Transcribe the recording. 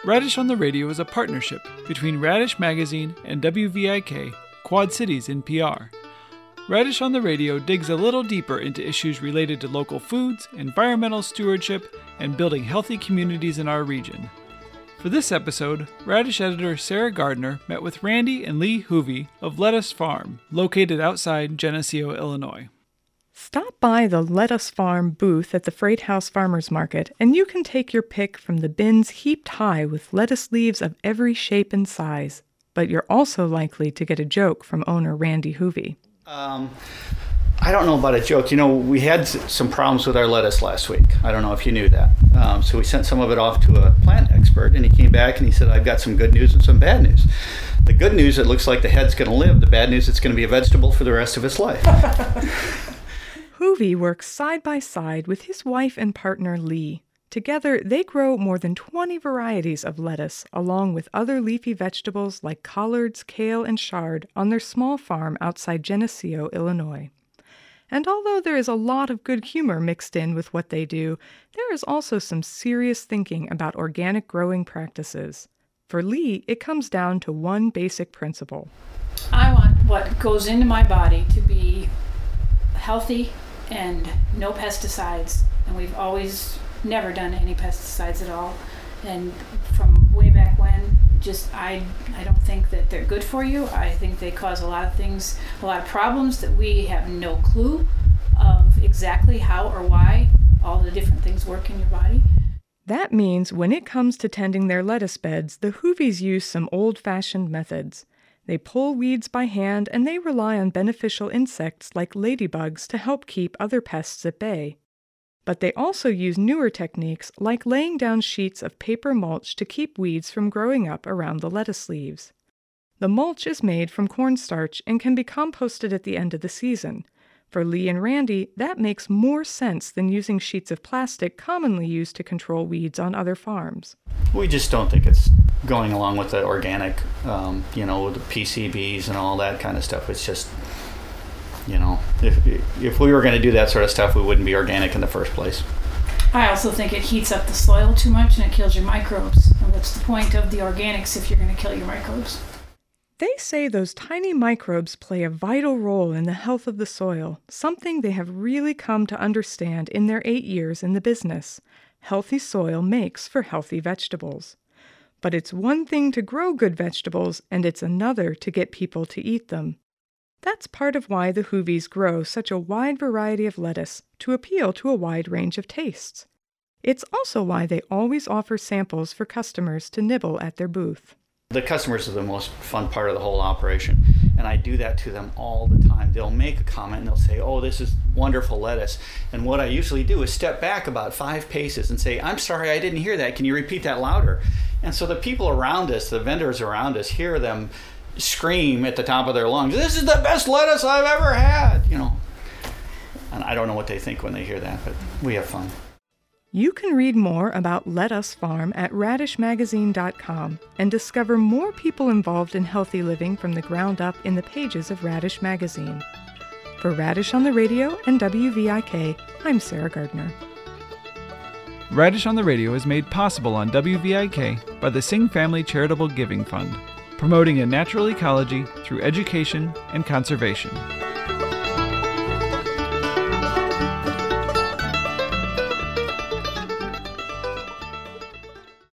Radish on the Radio is a partnership between Radish Magazine and WVIK, Quad Cities in PR. Radish on the Radio digs a little deeper into issues related to local foods, environmental stewardship, and building healthy communities in our region. For this episode, Radish editor Sarah Gardner met with Randy and Lee Hoovey of Lettuce Farm, located outside Geneseo, Illinois. Stop by the Lettuce Farm booth at the Freight House Farmers Market, and you can take your pick from the bins heaped high with lettuce leaves of every shape and size. But you're also likely to get a joke from owner Randy Hoovey. I don't know about a joke. You know, we had some problems with our lettuce last week. I don't know if you knew that. So we sent some of it off to a plant expert, and he came back and he said, I've got some good news and some bad news. The good news, it looks like the head's going to live. The bad news, it's going to be a vegetable for the rest of its life. Hoovey works side by side with his wife and partner Lee. Together, they grow more than 20 varieties of lettuce, along with other leafy vegetables like collards, kale, and chard on their small farm outside Geneseo, Illinois. And although there is a lot of good humor mixed in with what they do, there is also some serious thinking about organic growing practices. For Lee, it comes down to one basic principle. I want what goes into my body to be healthy and no pesticides. And we've always never done any pesticides at all. And from way back when, I don't think that they're good for you. I think they cause a lot of things, a lot of problems that we have no clue of exactly how or why all the different things work in your body. That means when it comes to tending their lettuce beds, the Hooveys use some old-fashioned methods. They pull weeds by hand, and they rely on beneficial insects like ladybugs to help keep other pests at bay. But they also use newer techniques like laying down sheets of paper mulch to keep weeds from growing up around the lettuce leaves. The mulch is made from cornstarch and can be composted at the end of the season. For Lee and Randy, that makes more sense than using sheets of plastic commonly used to control weeds on other farms. We just don't think it's going along with the organic, with the PCBs and all that kind of stuff. It's just, if we were going to do that sort of stuff, we wouldn't be organic in the first place. I also think it heats up the soil too much and it kills your microbes. And what's the point of the organics if you're going to kill your microbes? They say those tiny microbes play a vital role in the health of the soil, something they have really come to understand in their 8 years in the business. Healthy soil makes for healthy vegetables. But it's one thing to grow good vegetables, and it's another to get people to eat them. That's part of why the Hooveys grow such a wide variety of lettuce to appeal to a wide range of tastes. It's also why they always offer samples for customers to nibble at their booth. The customers are the most fun part of the whole operation, and I do that to them all the time. They'll make a comment and they'll say, oh, this is wonderful lettuce. And what I usually do is step back about 5 paces and say, I'm sorry, I didn't hear that. Can you repeat that louder? And so the people around us, the vendors around us, hear them scream at the top of their lungs, this is the best lettuce I've ever had, And I don't know what they think when they hear that, but we have fun. You can read more about Lettuce Farm at radishmagazine.com and discover more people involved in healthy living from the ground up in the pages of Radish Magazine. For Radish on the Radio and WVIK, I'm Sarah Gardner. Radish on the Radio is made possible on WVIK by the Singh Family Charitable Giving Fund, promoting a natural ecology through education and conservation.